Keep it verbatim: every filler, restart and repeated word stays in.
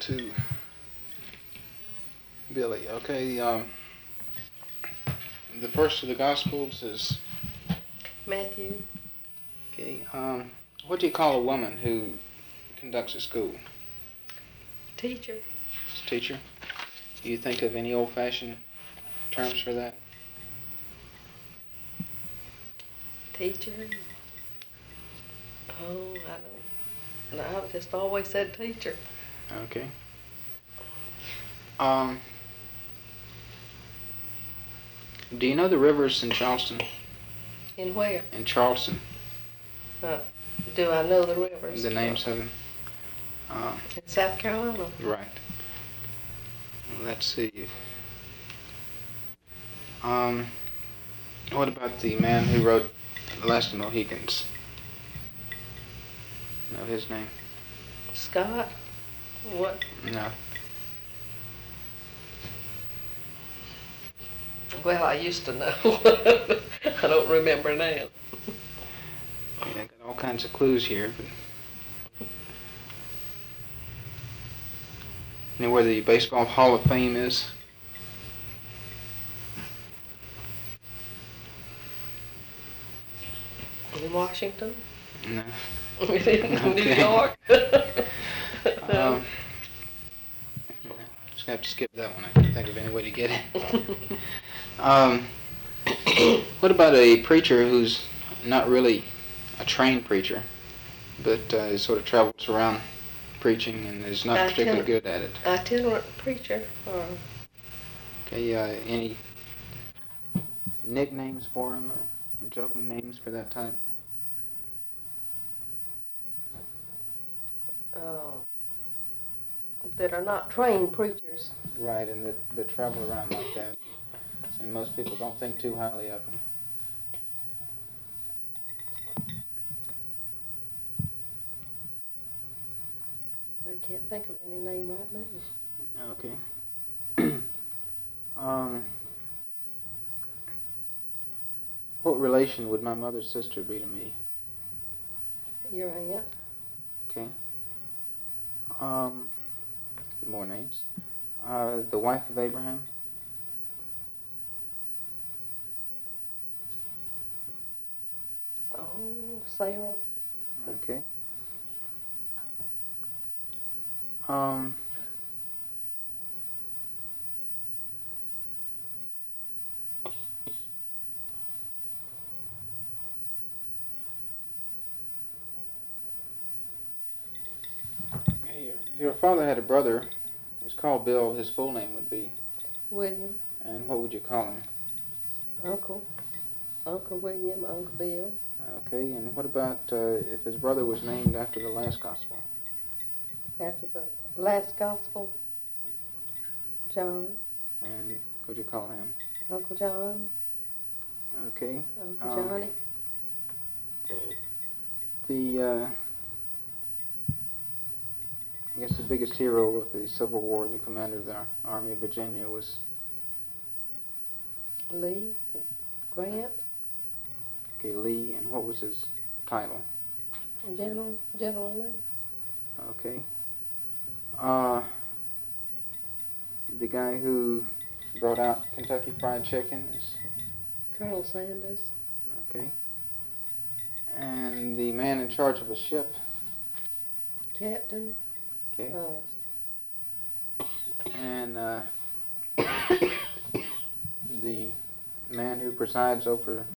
to Billy. Okay, um, the first of the Gospels is Matthew. Okay, um, what do you call a woman who conducts a school? Teacher. It's a teacher. Do you think of any old-fashioned terms for that? Teacher. Oh, I don't. No, I've just always said teacher. Okay. Um, do you know the rivers in Charleston? In where? In Charleston. Uh, do I know the rivers? The names of them. Uh, in South Carolina. Right. Let's see. Um, what about the man who wrote The Last of the Mohicans? Know his name? Scott? What? No. Well, I used to know. I don't remember now. Yeah, I got all kinds of clues here, but you know where the Baseball Hall of Fame is? In Washington? No. In Okay. New York? um, just gonna have to skip that one. I can't think of any way to get it. um, what about a preacher who's not really a trained preacher, but uh, sort of travels around preaching and is not Itinerant- particularly good at it? Itinerant preacher. Or Okay, uh, any nicknames for him or joking names for that type? uh, that are not trained preachers. Right, and that, that travel around like that. And most people don't think too highly of them. I can't think of any name right now. Okay. um, what relation would my mother's sister be to me? Your aunt. Okay. Um, more names. Uh, the wife of Abraham. Oh, Sarah. Okay. Um, if your father had a brother, he was called Bill, his full name would be? William. And what would you call him? Uncle. Uncle William, Uncle Bill. Okay, and what about uh, if his brother was named after the last gospel? After the last gospel, John. And what would you call him? Uncle John. Okay. Uncle um, Johnny. The, uh, I guess the biggest hero of the Civil War, the commander of the Army of Virginia, was? Lee. Grant. Okay, Lee, and what was his title? General. General Lee. Okay. Uh, the guy who brought out Kentucky Fried Chicken is? Colonel Sanders. Okay. And the man in charge of a ship? Captain. Okay. Uh, And uh, the man who presides over